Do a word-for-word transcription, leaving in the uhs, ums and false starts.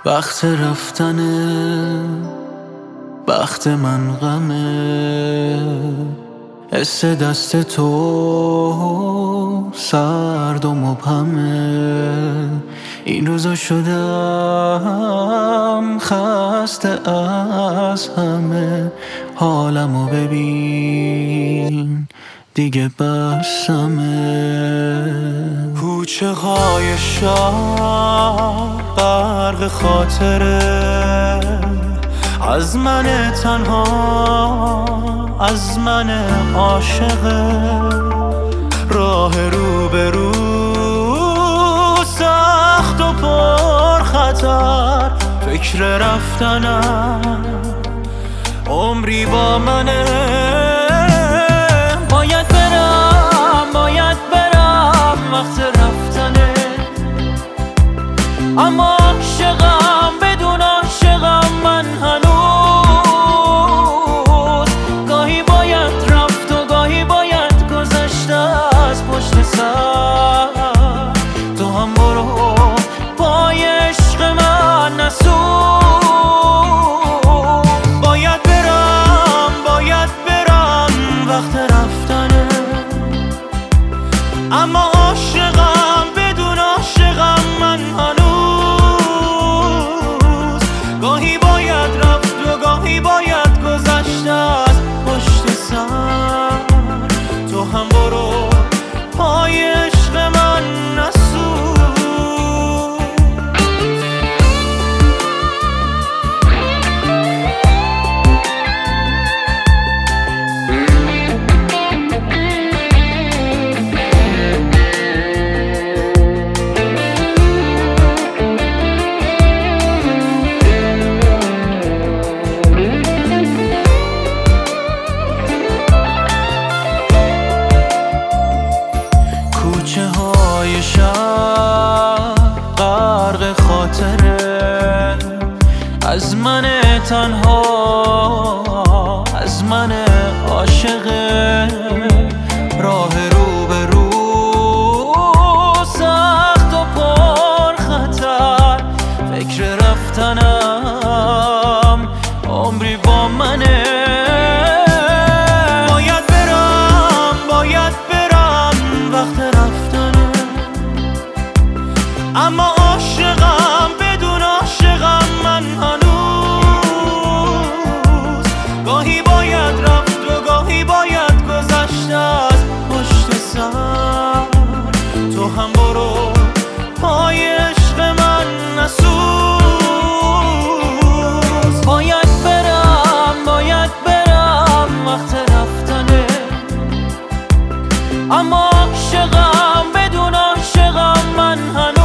وقت رفتنه، وقت من غمه، حس دست تو سرد و مبهمه. این روزا شدم خسته از همه، حالمو ببین دیگه بسمه. کوچه های شهر غرق خاطره، از من تنها، از من عاشقه. راه رو به رو سخت و پر خطر، فکر رفتنم عمری با منه. باید برم، باید برم، وقت رفتنه. اما عاشقم، بدون عاشقم من هنوز. گاهی باید رفت و گاهی باید گذشت از پشت سر. تو هم برو پای عشق من نسوز. باید برم، باید برم، وقت رفتنه. اما عاشقم، بدون عاشقم من هنوز. گاهی باید رفت و گاهی باید گذشت از پشت سر. تو هم برو پای عشق من نسوز. کوچه های شهر غرق خاطره، از من تنها، از من عاشقه. راه رو به رو سخت و پر خطر، فکر رفتنم عمری با منه. باید برم، باید برم، وقت رفتنه. اما عاشقم، بدون عاشقم من هنوز. گاهی باید رفت و گاهی باید گذشت از پشت سر. تو هم برو پای عشق من نسوز. باید برم، باید برم، وقت رفتنه. اما عاشقم، بدون عاشقم من هنوز.